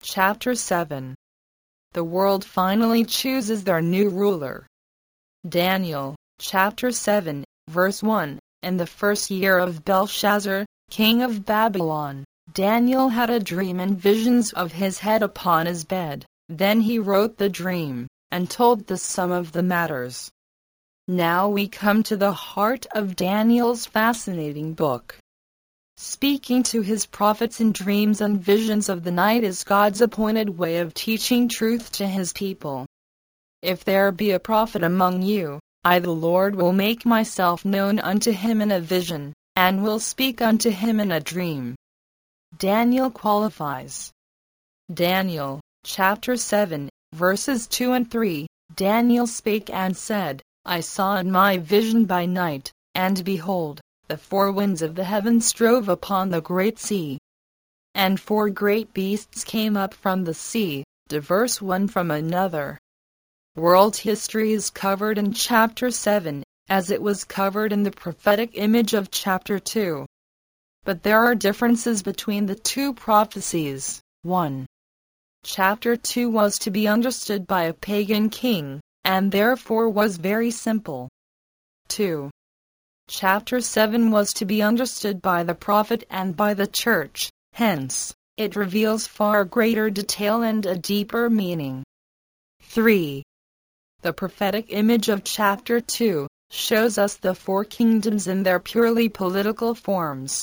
Chapter 7. The world finally chooses their new ruler. Daniel, chapter 7, verse 1. In the first year of Belshazzar, king of Babylon, Daniel had a dream and visions of his head upon his bed. Then he wrote the dream, and told the sum of the matters. Now we come to the heart of Daniel's fascinating book. Speaking to his prophets in dreams and visions of the night is God's appointed way of teaching truth to his people. If there be a prophet among you, I the Lord will make myself known unto him in a vision, and will speak unto him in a dream. Daniel qualifies. Daniel, chapter 7, verses 2 and 3. Daniel spake and said, I saw in my vision by night, and behold, the four winds of the heaven strove upon the great sea. And four great beasts came up from the sea, diverse one from another. World history is covered in chapter 7, as it was covered in the prophetic image of chapter 2. But there are differences between the two prophecies. 1. Chapter 2 was to be understood by a pagan king, and therefore was very simple. 2. Chapter 7 was to be understood by the prophet and by the church, hence, it reveals far greater detail and a deeper meaning. 3. The prophetic image of chapter 2 shows us the four kingdoms in their purely political forms.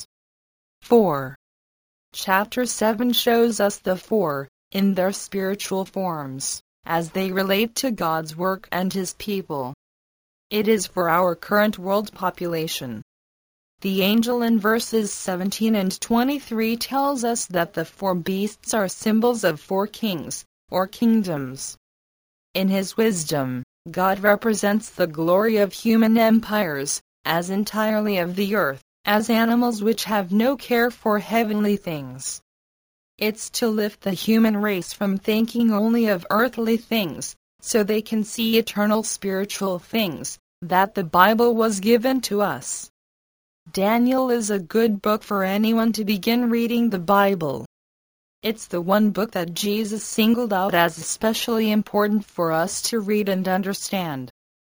4. Chapter 7 shows us the four, in their spiritual forms, as they relate to God's work and His people. It is for our current world population. The angel in verses 17 and 23 tells us that the four beasts are symbols of four kings, or kingdoms. In His wisdom, God represents the glory of human empires, as entirely of the earth, as animals which have no care for heavenly things. It's to lift the human race from thinking only of earthly things, so they can see eternal spiritual things, that the Bible was given to us. Daniel is a good book for anyone to begin reading the Bible. It's the one book that Jesus singled out as especially important for us to read and understand.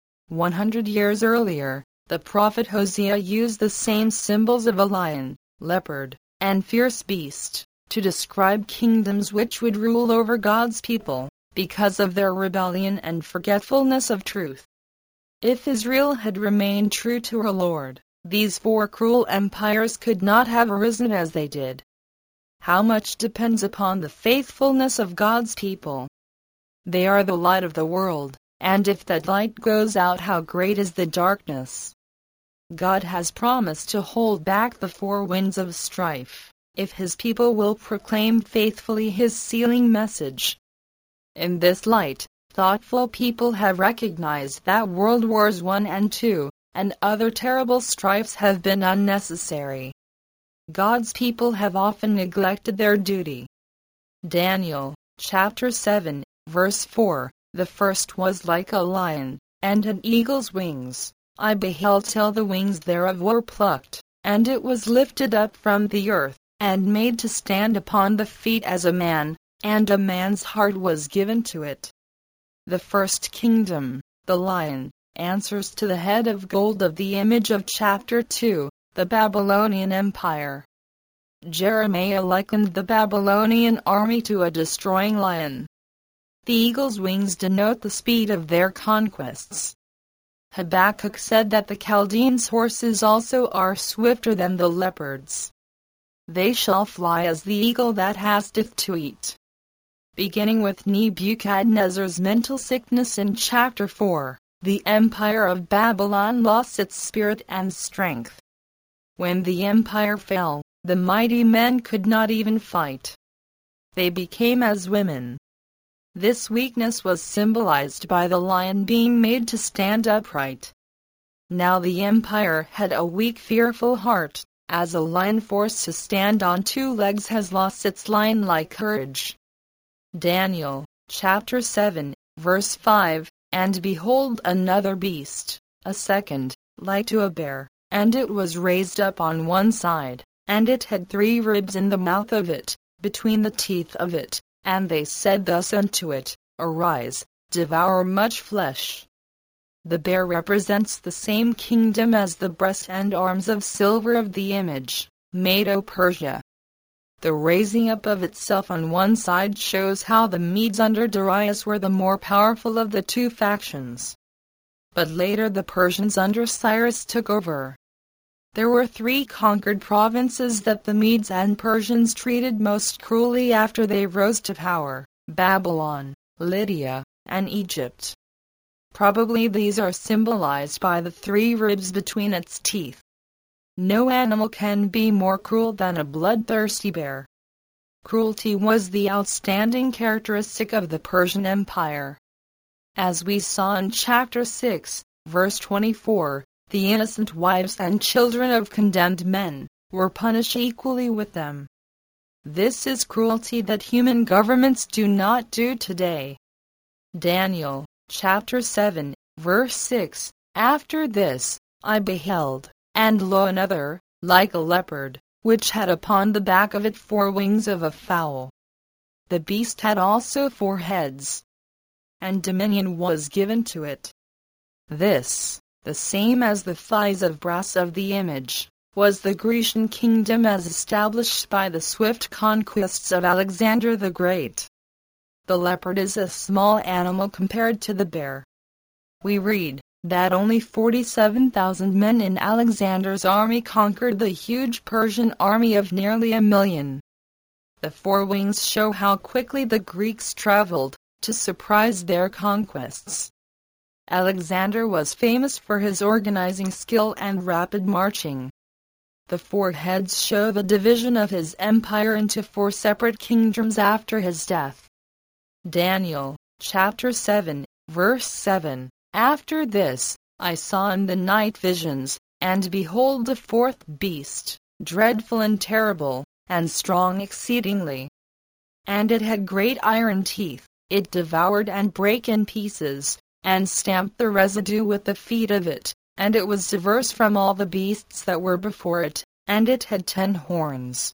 100 years earlier, the prophet Hosea used the same symbols of a lion, leopard, and fierce beast to describe kingdoms which would rule over God's people, because of their rebellion and forgetfulness of truth. If Israel had remained true to her Lord, these four cruel empires could not have arisen as they did. How much depends upon the faithfulness of God's people. They are the light of the world, and if that light goes out, how great is the darkness. God has promised to hold back the four winds of strife, if His people will proclaim faithfully His sealing message. In this light, thoughtful people have recognized that World Wars I and II, and other terrible strifes have been unnecessary. God's people have often neglected their duty. Daniel, chapter 7, verse 4, the first was like a lion, and had eagle's wings. I beheld till the wings thereof were plucked, and it was lifted up from the earth, and made to stand upon the feet as a man, and a man's heart was given to it. The first kingdom, the lion, answers to the head of gold of the image of chapter 2, the Babylonian Empire. Jeremiah likened the Babylonian army to a destroying lion. The eagle's wings denote the speed of their conquests. Habakkuk said that the Chaldeans' horses also are swifter than the leopards. They shall fly as the eagle that hasteth to eat. Beginning with Nebuchadnezzar's mental sickness in chapter 4, the empire of Babylon lost its spirit and strength. When the empire fell, the mighty men could not even fight. They became as women. This weakness was symbolized by the lion being made to stand upright. Now the empire had a weak, fearful heart, as a lion forced to stand on two legs has lost its lion-like courage. Daniel, chapter 7, verse 5, and behold another beast, a second, like to a bear, and it was raised up on one side, and it had 3 ribs in the mouth of it, between the teeth of it, And they said thus unto it, Arise, devour much flesh. The bear represents the same kingdom as the breast and arms of silver of the image, Medo-Persia. The raising up of itself on one side shows how the Medes under Darius were the more powerful of the two factions. But later the Persians under Cyrus took over. There were 3 conquered provinces that the Medes and Persians treated most cruelly after they rose to power: Babylon, Lydia, and Egypt. Probably these are symbolized by the 3 ribs between its teeth. No animal can be more cruel than a bloodthirsty bear. Cruelty was the outstanding characteristic of the Persian Empire. As we saw in chapter 6, verse 24, the innocent wives and children of condemned men were punished equally with them. This is cruelty that human governments do not do today. Daniel, chapter 7, verse 6, After this, I beheld, and lo another, like a leopard, which had upon the back of it 4 wings of a fowl. The beast had also 4 heads, and dominion was given to it. This, the same as the thighs of brass of the image, was the Grecian kingdom as established by the swift conquests of Alexander the Great. The leopard is a small animal compared to the bear. We read that only 47,000 men in Alexander's army conquered the huge Persian army of nearly 1,000,000. The 4 wings show how quickly the Greeks traveled to surprise their conquests. Alexander was famous for his organizing skill and rapid marching. The 4 heads show the division of his empire into 4 separate kingdoms after his death. Daniel, chapter 7, verse 7, After this, I saw in the night visions, and behold a 4th beast, dreadful and terrible, and strong exceedingly. And it had great iron teeth, it devoured and brake in pieces, and stamped the residue with the feet of it, and it was diverse from all the beasts that were before it, and it had 10 horns.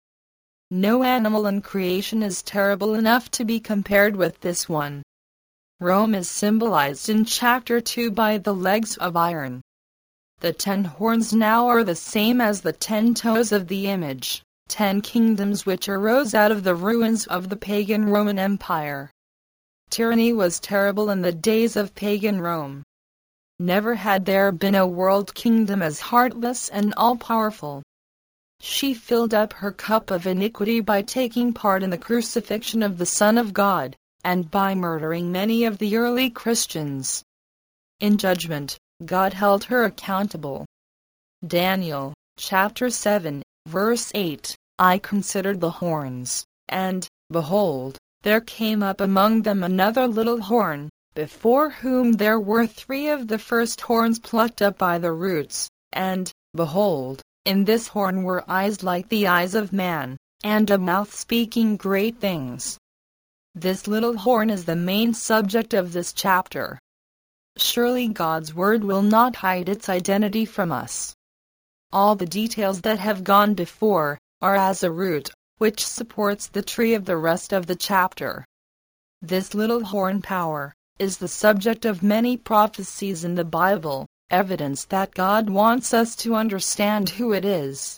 No animal in creation is terrible enough to be compared with this one. Rome is symbolized in chapter 2 by the legs of iron. The 10 horns now are the same as the 10 toes of the image, 10 kingdoms which arose out of the ruins of the pagan Roman Empire. Tyranny was terrible in the days of pagan Rome. Never had there been a world kingdom as heartless and all-powerful. She filled up her cup of iniquity by taking part in the crucifixion of the Son of God, and by murdering many of the early Christians. In judgment, God held her accountable. Daniel, chapter 7, verse 8, I considered the horns, and, behold, there came up among them another little horn, before whom there were 3 of the first horns plucked up by the roots, and, behold, in this horn were eyes like the eyes of man, and a mouth speaking great things. This little horn is the main subject of this chapter. Surely God's word will not hide its identity from us. All the details that have gone before are as a root, which supports the tree of the rest of the chapter. This little horn power is the subject of many prophecies in the Bible, evidence that God wants us to understand who it is.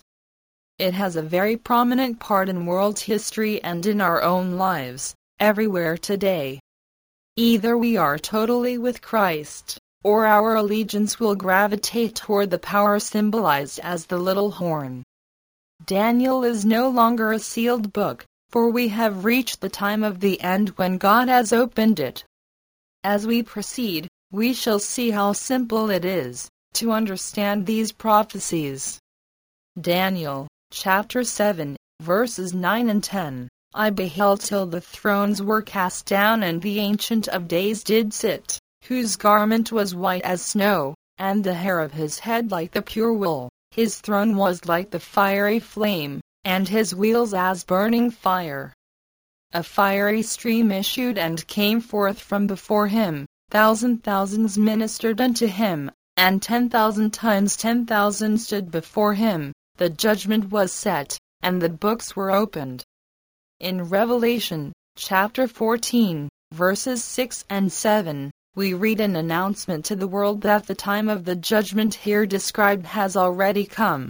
It has a very prominent part in world history and in our own lives, everywhere today. Either we are totally with Christ, or our allegiance will gravitate toward the power symbolized as the little horn. Daniel is no longer a sealed book, for we have reached the time of the end when God has opened it. As we proceed, we shall see how simple it is to understand these prophecies. Daniel, chapter 7, verses 9 and 10. I beheld till the thrones were cast down, and the Ancient of Days did sit, whose garment was white as snow, and the hair of his head like the pure wool. His throne was like the fiery flame, and his wheels as burning fire. A fiery stream issued and came forth from before him. Thousands ministered unto him, and 10,000 times 10,000 stood before him. The judgment was set, and the books were opened. In Revelation, chapter 14, verses 6 and 7, we read an announcement to the world that the time of the judgment here described has already come.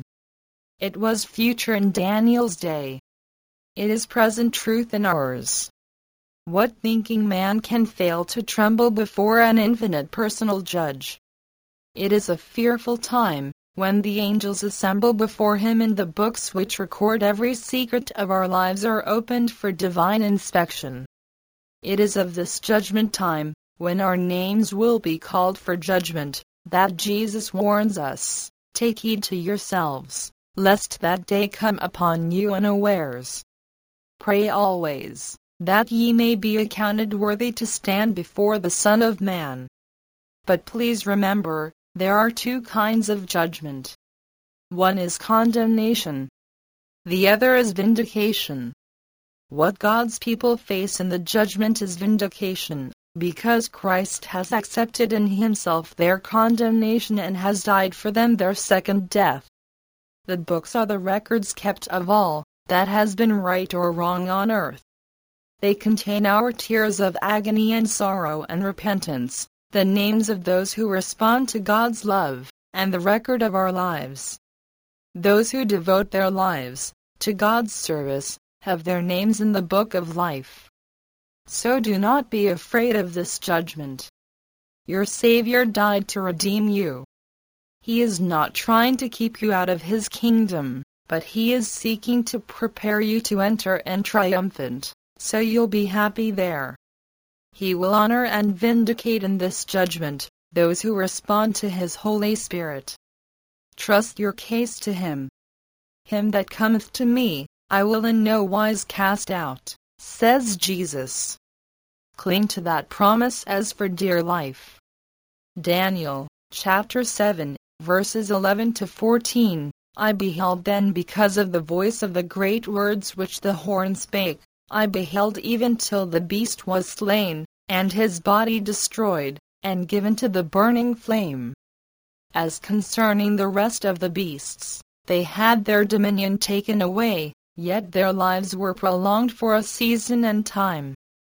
It was future in Daniel's day. It is present truth in ours. What thinking man can fail to tremble before an infinite personal judge? It is a fearful time, when the angels assemble before him and the books which record every secret of our lives are opened for divine inspection. It is of this judgment time, when our names will be called for judgment, that Jesus warns us, "Take heed to yourselves, lest that day come upon you unawares. Pray always, that ye may be accounted worthy to stand before the Son of Man." But please remember, there are two kinds of judgment. One is condemnation. The other is vindication. What God's people face in the judgment is vindication, because Christ has accepted in himself their condemnation and has died for them their second death. The books are the records kept of all that has been right or wrong on earth. They contain our tears of agony and sorrow and repentance, the names of those who respond to God's love, and the record of our lives. Those who devote their lives to God's service have their names in the book of life. So do not be afraid of this judgment. Your Savior died to redeem you. He is not trying to keep you out of his kingdom, but he is seeking to prepare you to enter and triumphant, so you'll be happy there. He will honor and vindicate in this judgment those who respond to his Holy Spirit. Trust your case to him. "Him that cometh to me, I will in no wise cast out," says Jesus. Cling to that promise as for dear life. Daniel, chapter 7, verses 11 to 14, "I beheld then because of the voice of the great words which the horn spake, I beheld even till the beast was slain, and his body destroyed, and given to the burning flame. As concerning the rest of the beasts, they had their dominion taken away, yet their lives were prolonged for a season and time.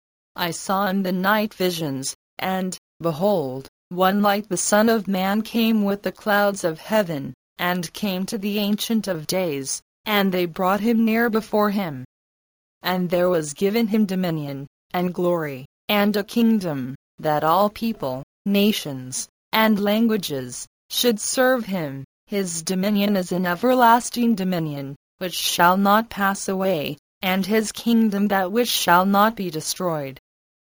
I saw in the night visions, and, behold, one like the Son of Man came with the clouds of heaven, and came to the Ancient of Days, and they brought him near before him. And there was given him dominion, and glory, and a kingdom, that all people, nations, and languages should serve him. His dominion is an everlasting dominion, which shall not pass away, and his kingdom that which shall not be destroyed."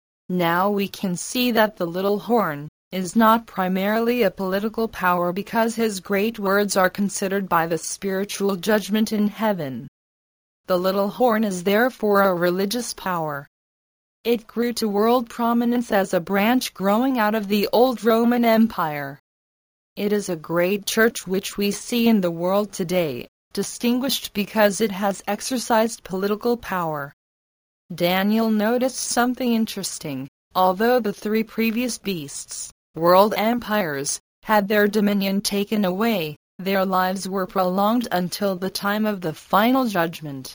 Now we can see that the little horn is not primarily a political power because his great words are considered by the spiritual judgment in heaven. The little horn is therefore a religious power. It grew to world prominence as a branch growing out of the old Roman Empire. It is a great church which we see in the world today, distinguished because it has exercised political power. Daniel noticed something interesting. Although the three previous beasts, world empires, had their dominion taken away, their lives were prolonged until the time of the final judgment.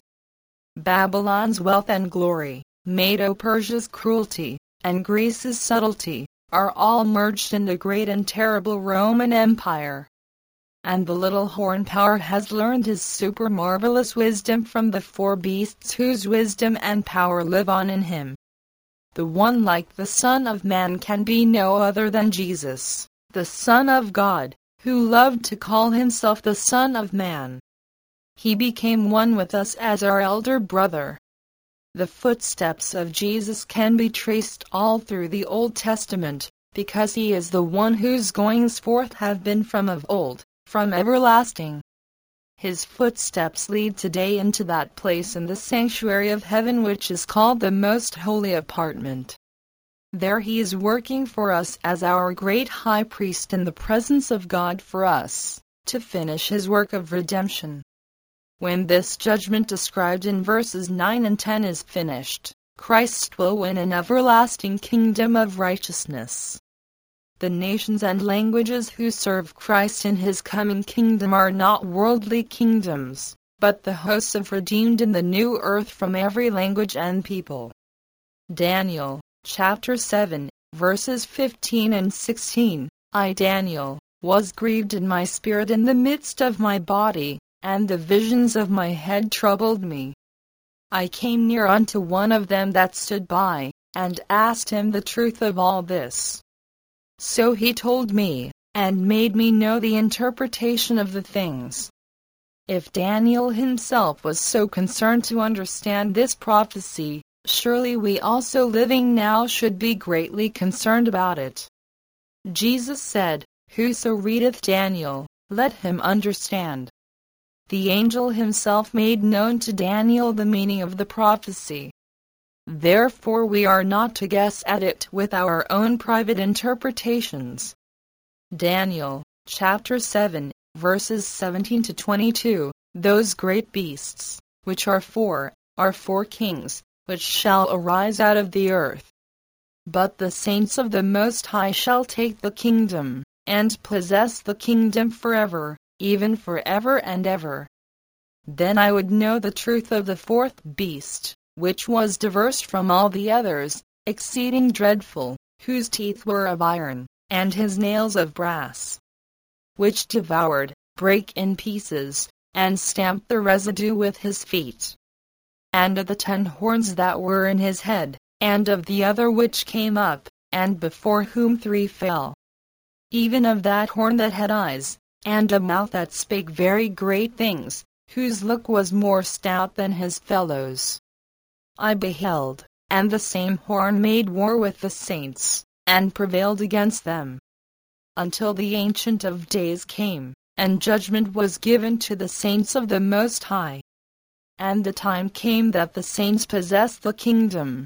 Babylon's wealth and glory, Medo-Persia's cruelty, and Greece's subtlety, are all merged in the great and terrible Roman Empire. And the little horn power has learned his super marvelous wisdom from the four beasts whose wisdom and power live on in him. The one like the Son of Man can be no other than Jesus, the Son of God, who loved to call himself the Son of Man. He became one with us as our elder brother. The footsteps of Jesus can be traced all through the Old Testament, because he is the one whose goings forth have been from of old, from everlasting. His footsteps lead today into that place in the sanctuary of heaven which is called the most holy apartment. There he is working for us as our great high priest in the presence of God for us, to finish his work of redemption. When this judgment described in verses 9 and 10 is finished, Christ will win an everlasting kingdom of righteousness. The nations and languages who serve Christ in his coming kingdom are not worldly kingdoms, but the hosts of redeemed in the new earth from every language and people. Daniel, chapter 7, verses 15 and 16. I, Daniel, was grieved in my spirit in the midst of my body, and the visions of my head troubled me. I came near unto one of them that stood by, and asked him the truth of all this. So he told me, and made me know the interpretation of the things. If Daniel himself was so concerned to understand this prophecy, surely we also living now should be greatly concerned about it. Jesus said, Whoso readeth Daniel, let him understand. The angel himself made known to Daniel the meaning of the prophecy. Therefore we are not to guess at it with our own private interpretations. Daniel, chapter 7, verses 17 to 22. Those great beasts, which are four kings, which shall arise out of the earth. But the saints of the Most High shall take the kingdom, and possess the kingdom forever, even forever and ever. Then I would know the truth of the fourth beast, which was diverse from all the others, exceeding dreadful, whose teeth were of iron, and his nails of brass, which devoured, brake in pieces, and stamped the residue with his feet. And of the 10 horns that were in his head, and of the other which came up, and before whom 3 fell. Even of that horn that had eyes, and a mouth that spake very great things, whose look was more stout than his fellows. I beheld, and the same horn made war with the saints, and prevailed against them, until the Ancient of Days came, and judgment was given to the saints of the Most High. And the time came that the saints possessed the kingdom.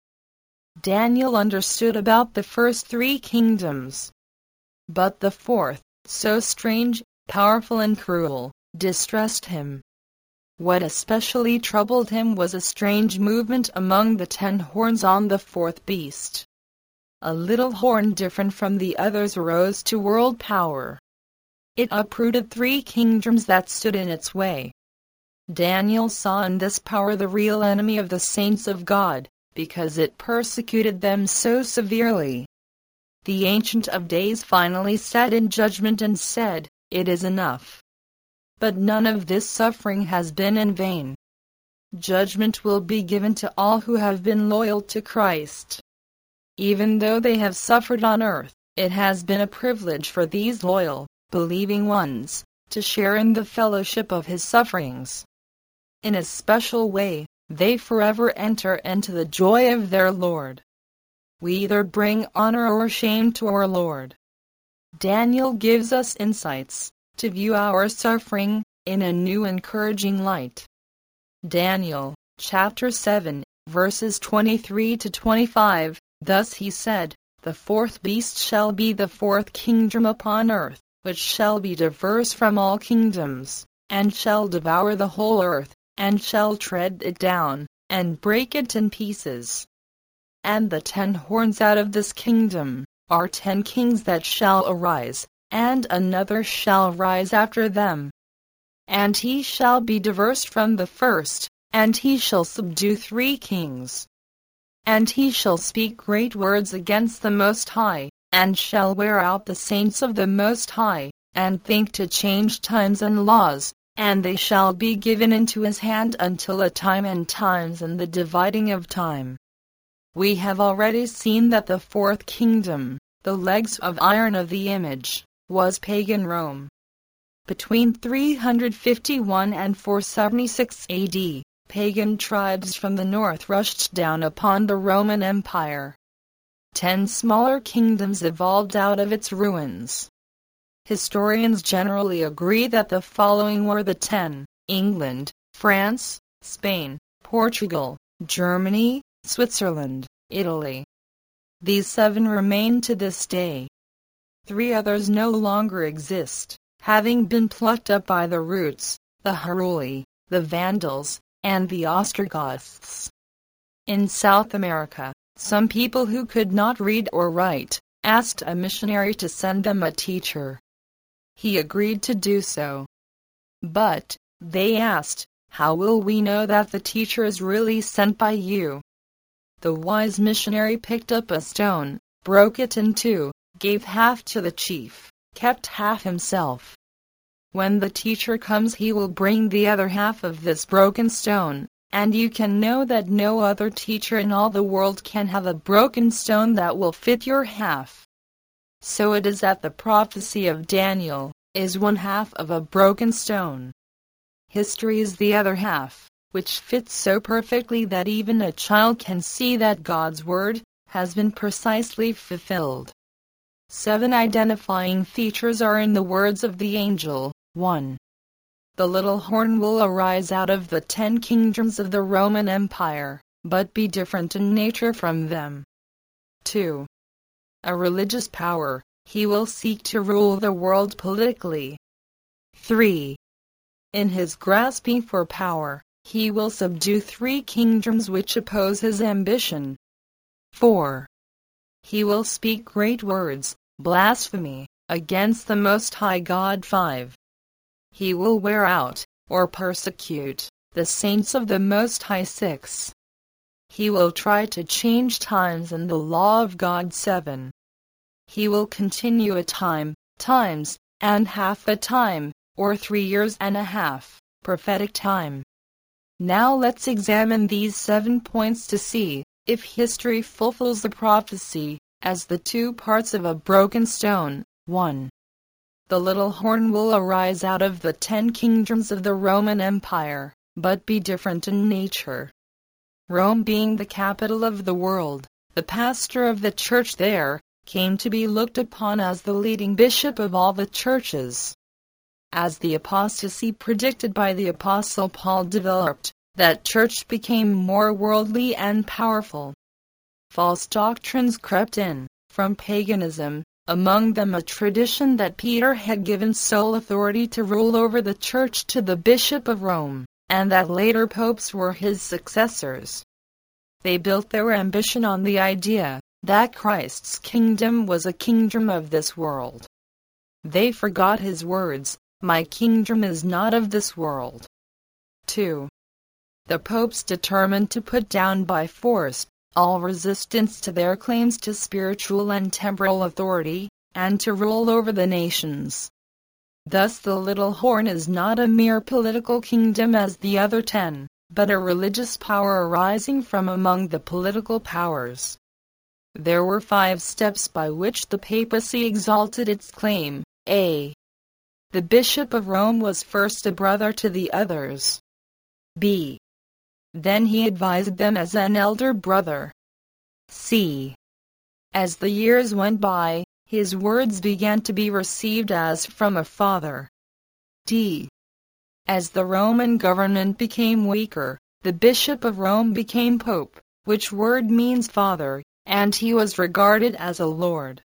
Daniel understood about the first 3 kingdoms. But the fourth, so strange, powerful and cruel, distressed him. What especially troubled him was a strange movement among the 10 horns on the fourth beast. A little horn different from the others arose to world power. It uprooted 3 kingdoms that stood in its way. Daniel saw in this power the real enemy of the saints of God, because it persecuted them so severely. The Ancient of Days finally sat in judgment and said, It is enough. But none of this suffering has been in vain. Judgment will be given to all who have been loyal to Christ. Even though they have suffered on earth, it has been a privilege for these loyal, believing ones, to share in the fellowship of his sufferings. In a special way, they forever enter into the joy of their Lord. We either bring honor or shame to our Lord. Daniel gives us insights to view our suffering in a new encouraging light. Daniel, chapter 7, verses 23 to 25. Thus he said, The fourth beast shall be the 4th kingdom upon earth, which shall be diverse from all kingdoms, and shall devour the whole earth, and shall tread it down, and break it in pieces. And the 10 horns out of this kingdom are 10 kings that shall arise, and another shall rise after them. And he shall be diverse from the first, and he shall subdue 3 kings. And he shall speak great words against the Most High, and shall wear out the saints of the Most High, and think to change times and laws, and they shall be given into his hand until a time and times and the dividing of time. We have already seen that the 4th kingdom, the legs of iron of the image, was pagan Rome. Between 351 and 476 AD, pagan tribes from the north rushed down upon the Roman Empire. 10 smaller kingdoms evolved out of its ruins. Historians generally agree that the following were the 10: England, France, Spain, Portugal, Germany, Switzerland, Italy. These 7 remain to this day. 3 others no longer exist, having been plucked up by the roots: the Heruli, the Vandals, and the Ostrogoths. In South America, some people who could not read or write asked a missionary to send them a teacher. He agreed to do so. But, they asked, how will we know that the teacher is really sent by you? The wise missionary picked up a stone, broke it in two, gave half to the chief, kept half himself. When the teacher comes, he will bring the other half of this broken stone, and you can know that no other teacher in all the world can have a broken stone that will fit your half. So it is that the prophecy of Daniel is one half of a broken stone. History is the other half, which fits so perfectly that even a child can see that God's word has been precisely fulfilled. 7 identifying features are in the words of the angel. 1. The little horn will arise out of the 10 kingdoms of the Roman Empire, but be different in nature from them. 2. A religious power, he will seek to rule the world politically. 3. In his grasping for power, he will subdue 3 kingdoms which oppose his ambition. 4. He will speak great words, blasphemy, against the Most High God. 5. He will wear out, or persecute, the saints of the Most High. 6. He will try to change times and the law of God. 7. He will continue a time, times, and half a time, or 3 years and a half, prophetic time. Now let's examine these 7 points to see if history fulfills the prophecy as the 2 parts of a broken stone. 1. The little horn will arise out of the 10 kingdoms of the Roman Empire, but be different in nature. Rome being the capital of the world, the pastor of the church there came to be looked upon as the leading bishop of all the churches. As the apostasy predicted by the Apostle Paul developed, that church became more worldly and powerful. False doctrines crept in, from paganism, among them a tradition that Peter had given sole authority to rule over the church to the Bishop of Rome, and that later popes were his successors. They built their ambition on the idea that Christ's kingdom was a kingdom of this world. They forgot his words, "My kingdom is not of this world." 2. The popes determined to put down by force all resistance to their claims to spiritual and temporal authority, and to rule over the nations. Thus the little horn is not a mere political kingdom as the other 10, but a religious power arising from among the political powers. There were 5 steps by which the papacy exalted its claim. A. The Bishop of Rome was first a brother to the others. B. Then he advised them as an elder brother. C. As the years went by, his words began to be received as from a father. D. As the Roman government became weaker, the Bishop of Rome became pope, which word means father, and he was regarded as a lord.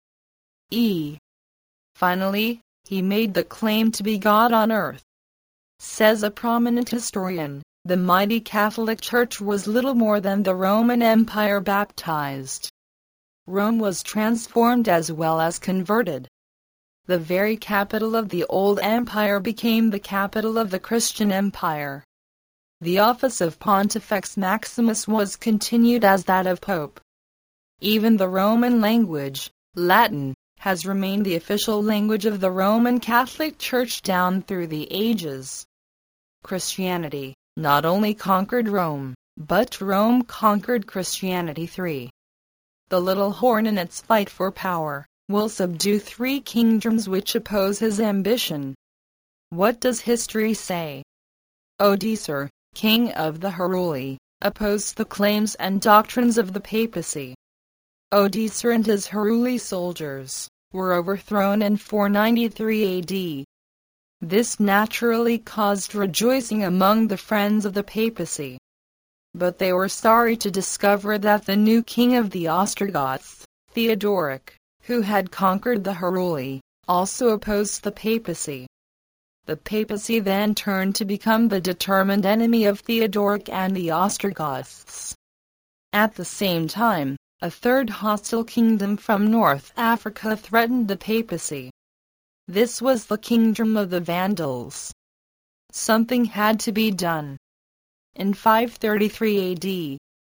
E. Finally, he made the claim to be God on earth. Says a prominent historian, the mighty Catholic Church was little more than the Roman Empire baptized. Rome was transformed as well as converted. The very capital of the old empire became the capital of the Christian empire. The office of Pontifex Maximus was continued as that of Pope. Even the Roman language, Latin, has remained the official language of the Roman Catholic Church down through the ages. Christianity not only conquered Rome, but Rome conquered Christianity. 3. The little horn in its fight for power will subdue 3 kingdoms which oppose his ambition. What does history say? Odoacer, king of the Heruli, opposed the claims and doctrines of the papacy. Odoacer and his Heruli soldiers were overthrown in 493 AD. This naturally caused rejoicing among the friends of the papacy. But they were sorry to discover that the new king of the Ostrogoths, Theodoric, who had conquered the Heruli, also opposed the papacy. The papacy then turned to become the determined enemy of Theodoric and the Ostrogoths. At the same time, a third hostile kingdom from North Africa threatened the papacy. This was the kingdom of the Vandals. Something had to be done. In 533 AD,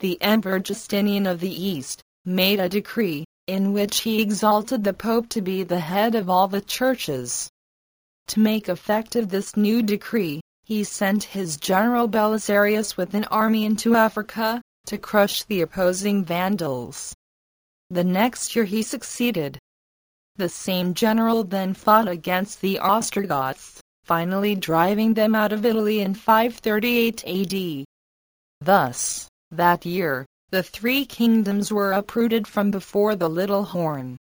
the Emperor Justinian of the East made a decree in which he exalted the Pope to be the head of all the churches. To make effective this new decree, he sent his general Belisarius with an army into Africa to crush the opposing Vandals. The next year he succeeded. The same general then fought against the Ostrogoths, finally driving them out of Italy in 538 AD. Thus, that year, the three kingdoms were uprooted from before the little horn.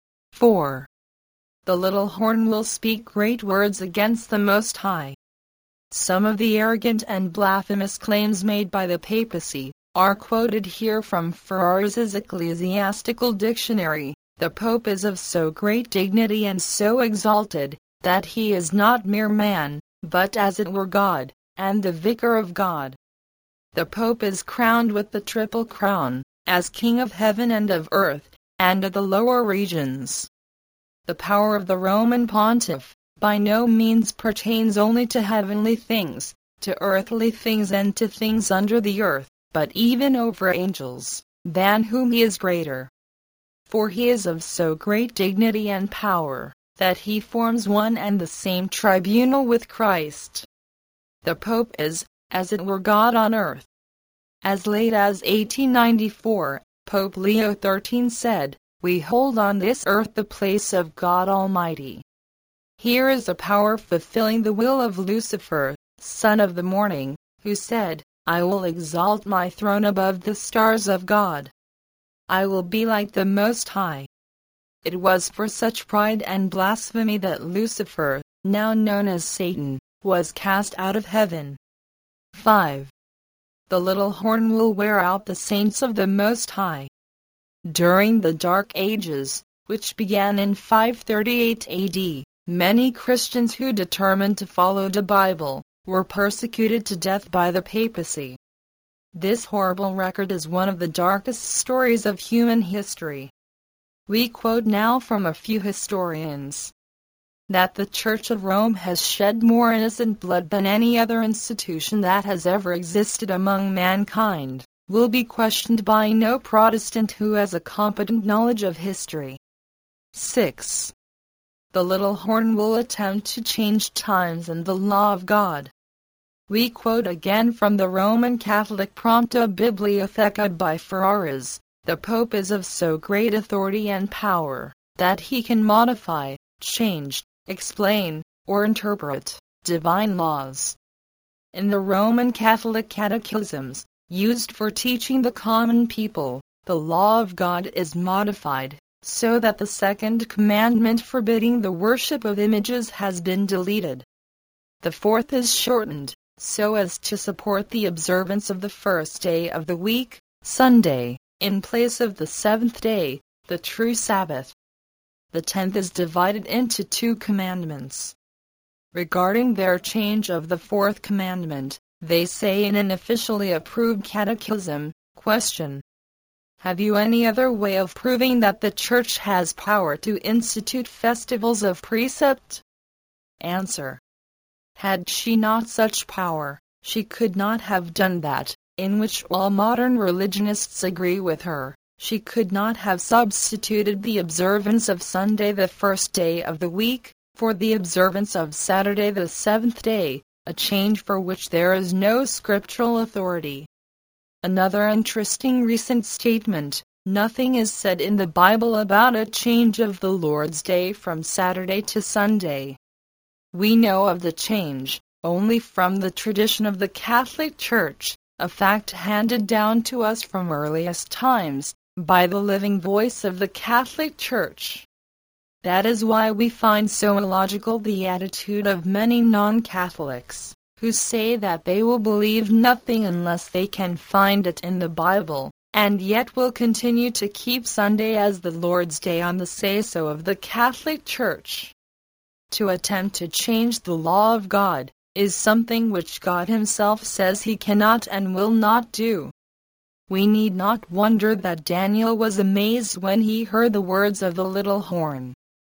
4. The little horn will speak great words against the Most High. Some of the arrogant and blasphemous claims made by the papacy are quoted here from Ferraris's Ecclesiastical Dictionary. The Pope is of so great dignity and so exalted, that he is not mere man, but as it were God, and the Vicar of God. The Pope is crowned with the triple crown, as King of heaven and of earth, and of the lower regions. The power of the Roman Pontiff by no means pertains only to heavenly things, to earthly things and to things under the earth, but even over angels, than whom he is greater. For he is of so great dignity and power, that he forms one and the same tribunal with Christ. The Pope is, as it were, God on earth. As late as 1894, Pope Leo XIII said, "We hold on this earth the place of God Almighty." Here is a power fulfilling the will of Lucifer, son of the morning, who said, "I will exalt my throne above the stars of God. I will be like the Most High." It was for such pride and blasphemy that Lucifer, now known as Satan, was cast out of heaven. 5. The little horn will wear out the saints of the Most High. During the Dark Ages, which began in 538 AD, many Christians who determined to follow the Bible were persecuted to death by the papacy. This horrible record is one of the darkest stories of human history. We quote now from a few historians. That the Church of Rome has shed more innocent blood than any other institution that has ever existed among mankind will be questioned by no Protestant who has a competent knowledge of history. 6. The little horn will attempt to change times and the law of God. We quote again from the Roman Catholic Prompta Bibliotheca by Ferraris. The Pope is of so great authority and power that he can modify, change, explain, or interpret divine laws. In the Roman Catholic catechisms, used for teaching the common people, the law of God is modified, so that the second commandment forbidding the worship of images has been deleted. The fourth is shortened, so as to support the observance of the first day of the week, Sunday, in place of the seventh day, the true Sabbath. The 10th is divided into 2 commandments. Regarding their change of the 4th commandment, they say in an officially approved catechism, question: have you any other way of proving that the Church has power to institute festivals of precept? Answer: had she not such power, she could not have done that, in which all modern religionists agree with her. She could not have substituted the observance of Sunday the first day of the week, for the observance of Saturday the 7th day, a change for which there is no scriptural authority. Another interesting recent statement: nothing is said in the Bible about a change of the Lord's Day from Saturday to Sunday. We know of the change only from the tradition of the Catholic Church, a fact handed down to us from earliest times, by the living voice of the Catholic Church. That is why we find so illogical the attitude of many non-Catholics, who say that they will believe nothing unless they can find it in the Bible, and yet will continue to keep Sunday as the Lord's Day on the say-so of the Catholic Church. To attempt to change the law of God is something which God Himself says He cannot and will not do. We need not wonder that Daniel was amazed when he heard the words of the little horn.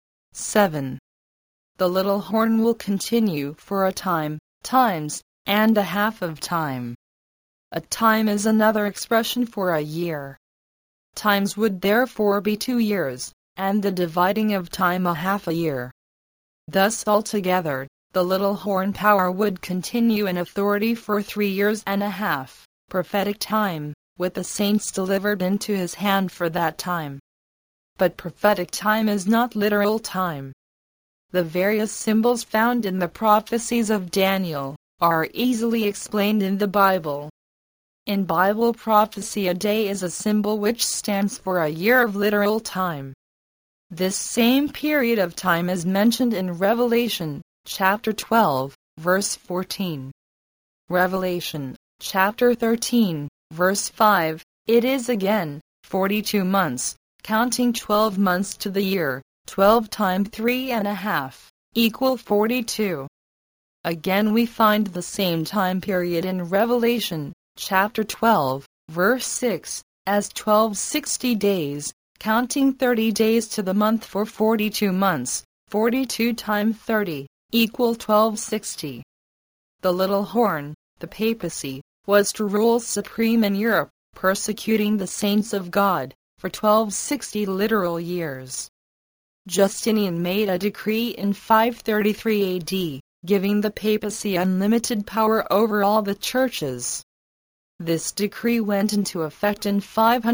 7. The little horn will continue for a time, times, and a half of time. A time is another expression for a year. Times would therefore be 2 years, and the dividing of time a half a year. Thus altogether, the little horn power would continue in authority for 3 years and a half, prophetic time, with the saints delivered into his hand for that time. But prophetic time is not literal time. The various symbols found in the prophecies of Daniel are easily explained in the Bible. In Bible prophecy, a day is a symbol which stands for a year of literal time. This same period of time is mentioned in Revelation, chapter 12, verse 14. Revelation, chapter 13, verse 5, it is again 42 months, counting 12 months to the year, 12 times 3.5, equal 42. Again we find the same time period in Revelation, chapter 12, verse 6, as 1260 days, counting 30 days to the month for 42 months, 42 times 30, equal 1260. The little horn, the papacy, was to rule supreme in Europe, persecuting the saints of God, for 1260 literal years. Justinian made a decree in 533 AD, giving the papacy unlimited power over all the churches. This decree went into effect in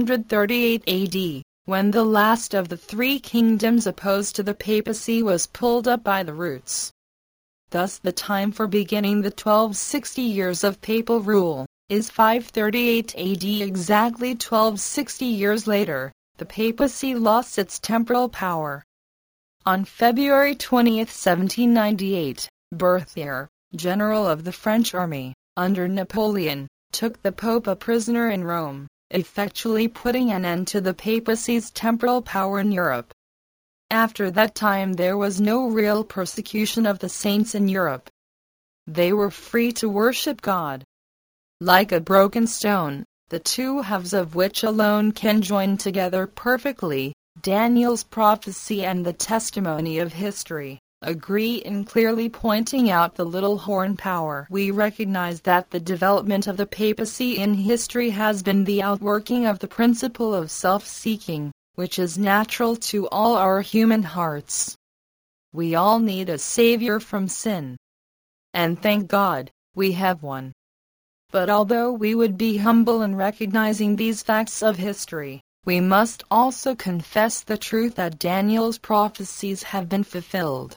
538 AD, when the last of the 3 kingdoms opposed to the papacy was pulled up by the roots. Thus the time for beginning the 1260 years of papal rule is 538 AD. Exactly 1260 years later, the papacy lost its temporal power. On February 20, 1798, Berthier, general of the French army, under Napoleon, took the Pope a prisoner in Rome, effectually putting an end to the papacy's temporal power in Europe. After that time there was no real persecution of the saints in Europe. They were free to worship God. Like a broken stone, the two halves of which alone can join together perfectly, Daniel's prophecy and the testimony of history agree in clearly pointing out the little horn power. We recognize that the development of the papacy in history has been the outworking of the principle of self-seeking, which is natural to all our human hearts. We all need a savior from sin. And thank God, we have one. But although we would be humble in recognizing these facts of history, we must also confess the truth that Daniel's prophecies have been fulfilled.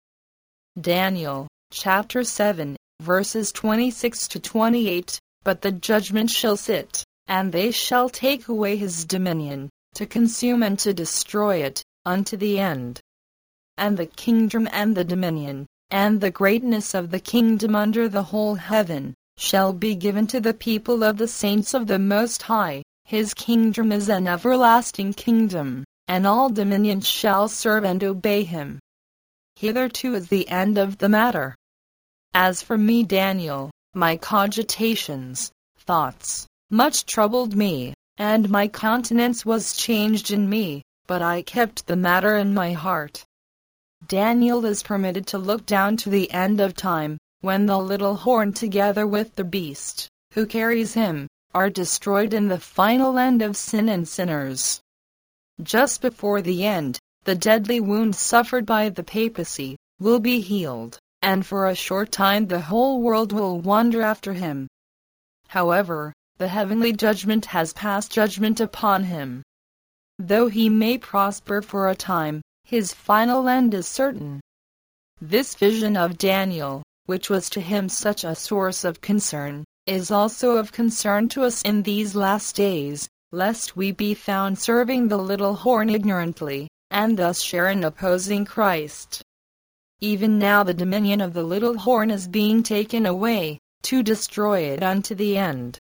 Daniel, chapter 7, verses 26 to 28, but the judgment shall sit, and they shall take away his dominion, to consume and to destroy it, unto the end. And the kingdom and the dominion, and the greatness of the kingdom under the whole heaven, shall be given to the people of the saints of the Most High. His kingdom is an everlasting kingdom, and all dominions shall serve and obey him. Hitherto is the end of the matter. As for me, Daniel, my cogitations, thoughts, much troubled me, and my countenance was changed in me, but I kept the matter in my heart. Daniel is permitted to look down to the end of time, when the little horn together with the beast, who carries him, are destroyed in the final end of sin and sinners. Just before the end, the deadly wound suffered by the papacy will be healed, and for a short time the whole world will wonder after him. However, the heavenly judgment has passed judgment upon him. Though he may prosper for a time, his final end is certain. This vision of Daniel, which was to him such a source of concern, is also of concern to us in these last days, lest we be found serving the little horn ignorantly, and thus share in opposing Christ. Even now the dominion of the little horn is being taken away, to destroy it unto the end.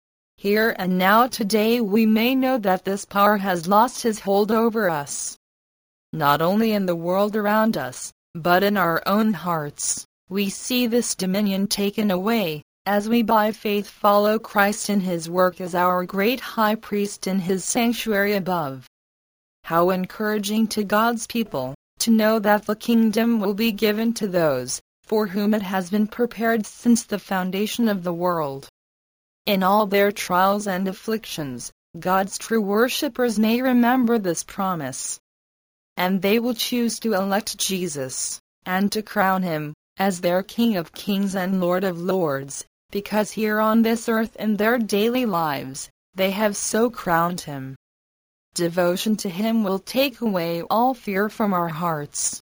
Here and now today we may know that this power has lost his hold over us. Not only in the world around us, but in our own hearts, we see this dominion taken away, as we by faith follow Christ in his work as our great high priest in his sanctuary above. How encouraging to God's people, to know that the kingdom will be given to those, for whom it has been prepared since the foundation of the world. In all their trials and afflictions, God's true worshippers may remember this promise. And they will choose to elect Jesus, and to crown him as their King of Kings and Lord of Lords, because here on this earth in their daily lives, they have so crowned him. Devotion to him will take away all fear from our hearts.